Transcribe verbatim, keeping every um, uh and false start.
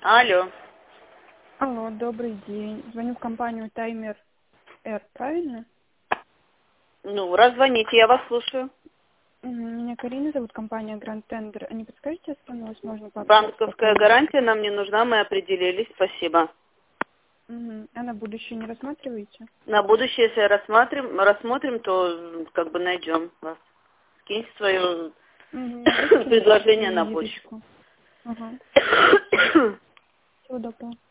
Алло. Алло, добрый день. Звоню в компанию Таймер Р, правильно? Ну, раз звоните, я вас слушаю. М, Меня Карина зовут, компания Grand Tender. А не подскажете, с вами возможно пообщаться по Банковская поводу... гарантия нам не нужна, мы определились, спасибо. Мгм. А на будущее не рассматриваете? На будущее, если рассмотрим, рассмотрим, то м, как бы найдем вас. Скиньте свое Мгм. Дайте мне предложение свою на почту. визиточку. Ага. Всего доброго.